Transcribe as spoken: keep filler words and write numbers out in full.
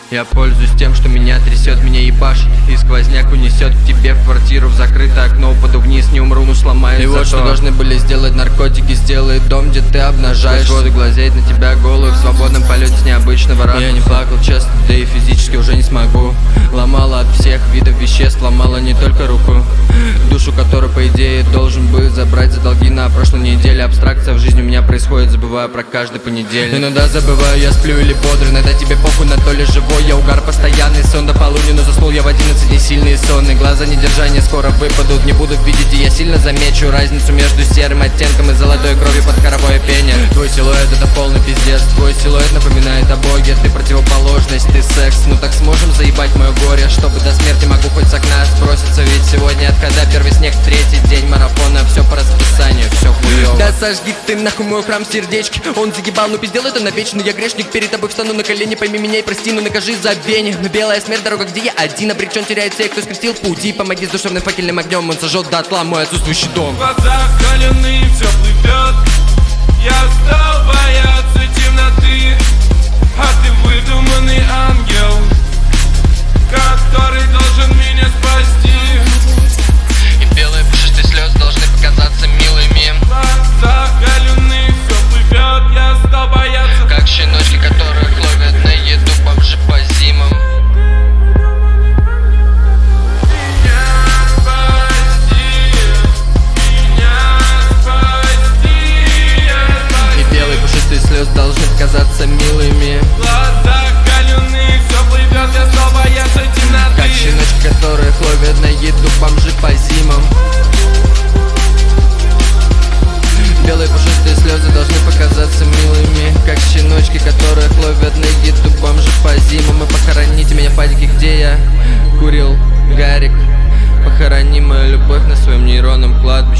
Я пользуюсь тем, что меня трясет, меня ебашит, и сквозняк унесет к тебе в квартиру, в закрытое окно, упаду вниз, не умру, но сломаюсь. И вот что должны были сделать наркотики, сделает дом, где ты обнажаешь воду, глазеет на тебя голую в свободном полете с необычного ракурса. Я не плакал честно, да и физически уже не смогу. Ломала от всех видов веществ, ломала не только руку, душу, которую по идее должен бы забрать за долги на прошлой неделе. Абстракция в жизни у меня происходит, забываю про каждый понедельник. Иногда забываю, я сплю или бодр, иногда тебе похуй на то ли живой. Я угар постоянный, сон до полудня, но заснул я в одиннадцать, не сильные сонные. Глаза недержания скоро выпадут, не будут видеть, и я сильно замечу разницу между серым оттенком и золотой кровью под хоровое пение. Твой силуэт это полный пиздец, твой силуэт напоминает о Боге. Ты противоположность, ты секс, ну так сможем заебать мое горе, чтобы до смерти могу хоть с окна сброситься. Ведь сегодня отхода, первый снег, третий день марафона, все по расписанию, все хуёво. Да сожги ты нахуй мой храм сердечки, он загибал, ну пиздел это навечно. Я грешник, перед тобой встану на колени, пойми меня и прости, ну накажи забвение. Но белая смерть, дорога, где я один, обречен, теряет всех, кто скрестил пути. Помоги с душевным факельным огнем, он сожжет дотла мой отсутствующий дом. В глазах каленые все плывет, я стал бояться темноты, а ты выдуманный ангел, который должен меня спасти. И белые пушистые слезы должны показаться милыми. В глазах каленые все плывет, я стал бояться, как щеночки, которых ловят на еду бомжи по зимам. Слезы должны казаться милыми. В глазах каленые все плывет, я стал бояться темноты, как щеночки, которых ловят на еду бомжи по зимам. Белые пушистые слезы должны показаться милыми, как щеночки, которых ловят на еду бомжи по зимам. И похороните меня в падике, где я курил гарик. Похорони мою любовь на своем нейронном кладбище.